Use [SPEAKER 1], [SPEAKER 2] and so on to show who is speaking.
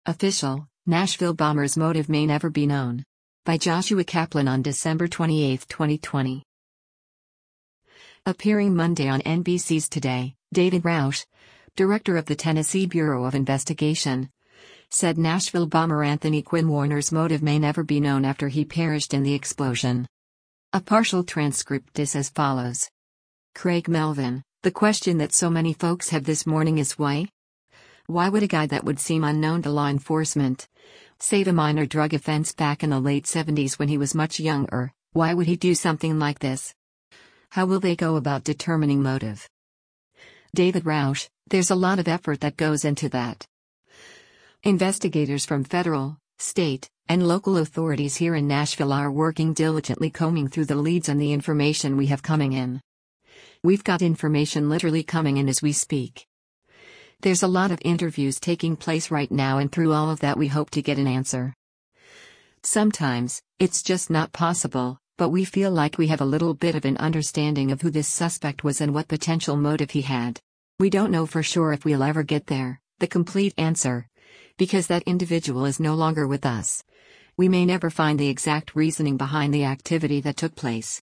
[SPEAKER 1] Official, Nashville bomber's motive may never be known. By Joshua Kaplan on December 28, 2020. Appearing Monday on NBC's Today, David Rausch, director of the Tennessee Bureau of Investigation, said Nashville bomber Anthony Quinn Warner's motive may never be known after he perished in the explosion. A partial transcript is as follows. Craig Melvin, the question that so many folks have this morning is why? Why would a guy that would seem unknown to law enforcement save a minor drug offense back in the late 70s when he was much younger? Why would he do something like this? How will they go about determining motive? David Rausch, there's a lot of effort that goes into that. Investigators from federal, state, and local authorities here in Nashville are working diligently combing through the leads and the information we have coming in. We've got information literally coming in as we speak. There's a lot of interviews taking place right now, and through all of that we hope to get an answer. Sometimes, it's just not possible, but we feel like we have a little bit of an understanding of who this suspect was and what potential motive he had. We don't know for sure if we'll ever get there, the complete answer, because that individual is no longer with us. We may never find the exact reasoning behind the activity that took place.